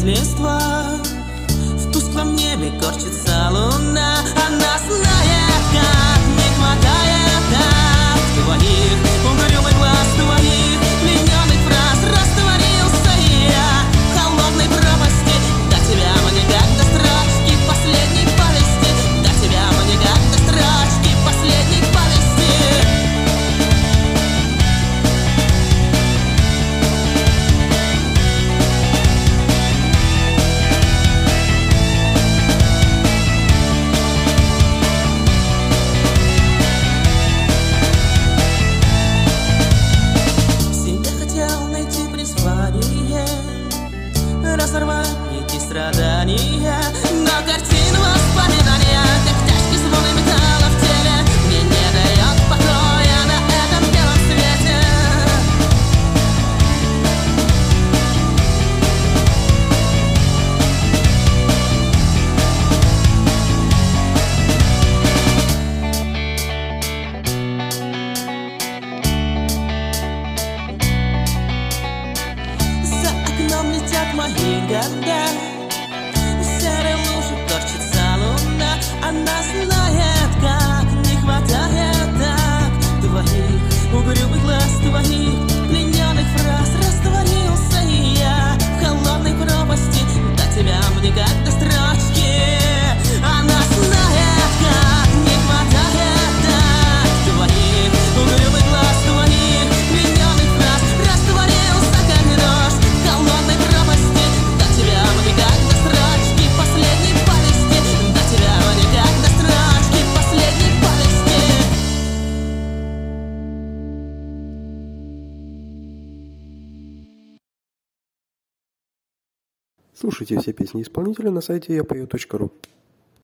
листва. В тусклом небе корчится луна. Она знает, как не хватает так твоих угрюмый глаз, твоих плененных фраз. Растворился я в холодной пропасти. До тебя мне как до строчки последней повести. До тебя мне как до строчки последней повести. Разорвать эти страдания на картину воспоминания, как тяжкий звон металла в теле мне не дает покоя на этом белом свете. За окном летят мои года, в серой луже корчится луна. Она знает, как не хватает так твоих угрюмых глаз, твоих плененных фраз. Растворился и я в холодной пропасти. До тебя мне как до строчки. Она знает, как не хватает так твоих угрюмых глаз, твоих плененных фраз. Растворился как дождь в холодной пропасти. До тебя мне как до строчки последней повести. До тебя мне как до строчки последней повести. Слушайте все песни исполнителя на сайте yapою.ru.